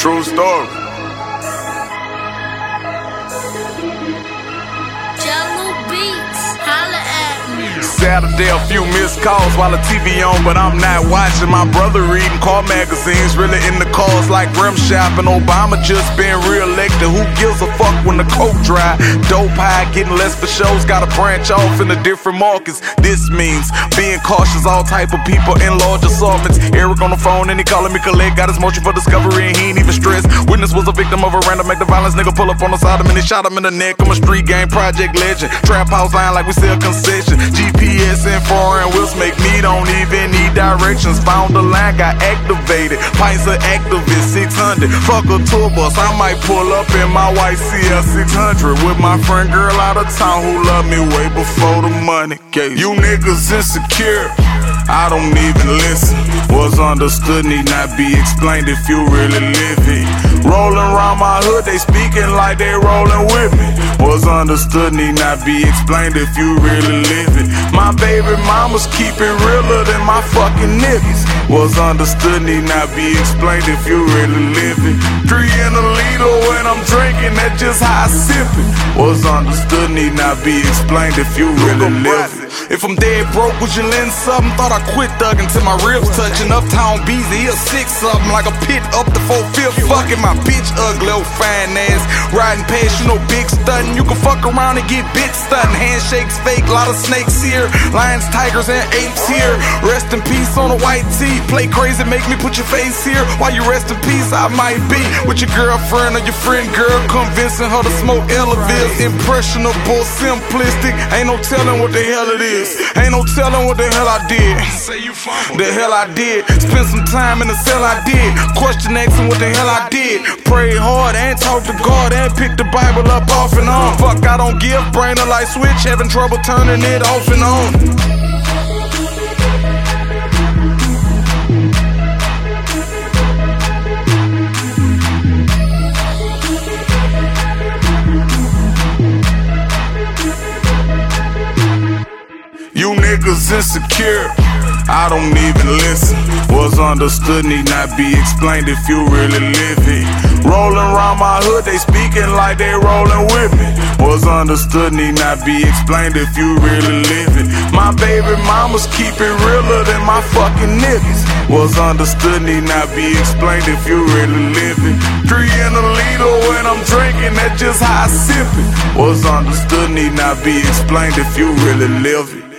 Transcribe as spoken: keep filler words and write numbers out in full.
True story. Jello Beats, holla at me. Saturday, a few missed calls while the T V on, but I'm not watching. My brother reading car magazines, really in the cars like rim shopping. Obama just been re-elected. Who gives a fuck when the coke dry? Dope high, getting less for shows, gotta branch off into different markets. This means being cautious, all type of people in large assortments. Eric on the phone and he calling me collect, got his motion for discovery and he ain't even stressed. Witness was a victim of a random act of violence. Nigga pull up on the side of him and he shot him in the neck. I'm a street game project legend, trap house line like we sell concession. G P S and foreign wheels make me don't even need directions. Found the line, got activated. Pints of activist six hundred. Fuck a tour bus, I might pull up in my white C L six hundred with my friend girl out of town who love me way before the money gave. You niggas insecure, I don't even listen. Was understood, need not be explained if you really live it. Rolling around my hood, they speaking like they rolling with me. Was understood, need not be explained if you really live it. My baby mamas keep it realer than my fucking niggas. Was understood, need not be explained if you really live it. Three in a liter when I'm drinking, that's just how I sip it. Was understood, need not be explained if you really live it. If I'm dead broke, would you lend something? Thought I quit thugging till my ribs touching. Uptown Beezy, he'll six something like a pit up the four fifth. Fucking my bitch ugly, old fine ass. Riding past, you know, big stunting. You can fuck around and get bit stunting. Handshakes fake, lot of snakes here. Lions, tigers, and apes here. Rest in peace on a white tee. Play crazy, make me put your face here. While you rest in peace, I might be with your girlfriend or your friend girl, convincing her to smoke Elevils. Impressionable, simplistic. Ain't no telling what the hell it is. Ain't no telling what the hell I did. Say you fumbled. The hell I did. Spent some time in the cell I did. Question asking what the hell I did. Pray hard and talk to God and pick the Bible up off and on. Fuck, I don't give. Brain a light switch. Having trouble turning it off and on. You niggas insecure, I don't even listen. Was understood, need not be explained if you really live it. Rolling around my hood, they speaking like they rolling with me. Was understood, need not be explained if you really live it. My baby mamas keep it realer than my fucking niggas. Was understood, need not be explained if you really live it. Three in a liter when I'm drinking, that's just how I sip it. Was understood, need not be explained if you really live it.